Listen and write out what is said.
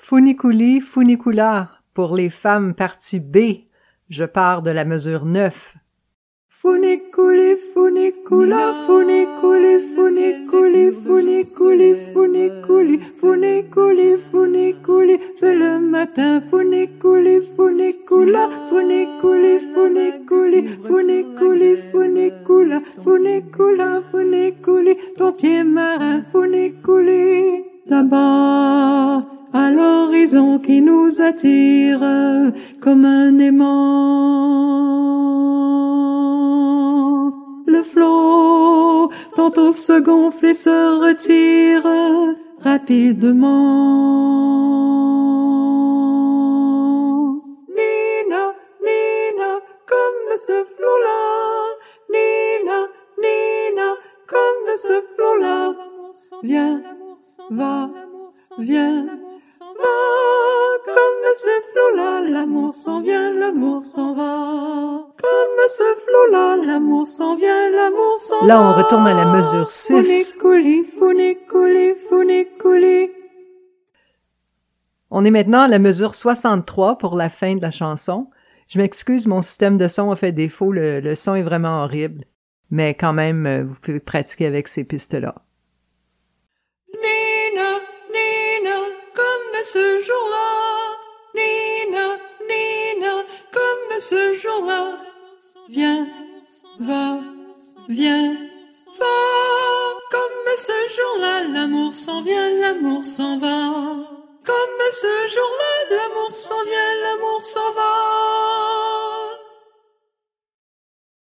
Funiculi, funicula, pour les femmes partie B. Je pars de la mesure 9. Funiculi, funicula, funiculi, funiculi, funiculi, funiculi, funiculi, funiculi, c'est le matin, funiculi, funicula, funiculi, funiculi, funiculi, funicula, funicula, funiculi, ton pied marin, funiculi, là-bas, à l'horizon qui nous attire, comme un aimant. Le flot, tantôt se gonfle et se retire rapidement. Nina, Nina, comme ce flot-là. Nina, Nina, comme ce flot-là. Viens, va, viens, va, comme ce flot-là, l'amour s'en vient, l'amour s'en va. Comme ce flot-là, l'amour s'en vient, l'amour s'en va. Là, on retourne à la mesure 6. Funiculi, funiculi, funiculi. On est maintenant à la mesure 63 pour la fin de la chanson. Je m'excuse, mon système de son a fait défaut, le son est vraiment horrible. Mais quand même, vous pouvez pratiquer avec ces pistes-là. Nina, Nina, comme ce jour-là. Nina, Nina, comme ce jour-là. Viens, va, viens, va. Comme ce jour-là, l'amour s'en vient, l'amour s'en va. Comme ce jour-là, l'amour s'en vient, l'amour s'en va.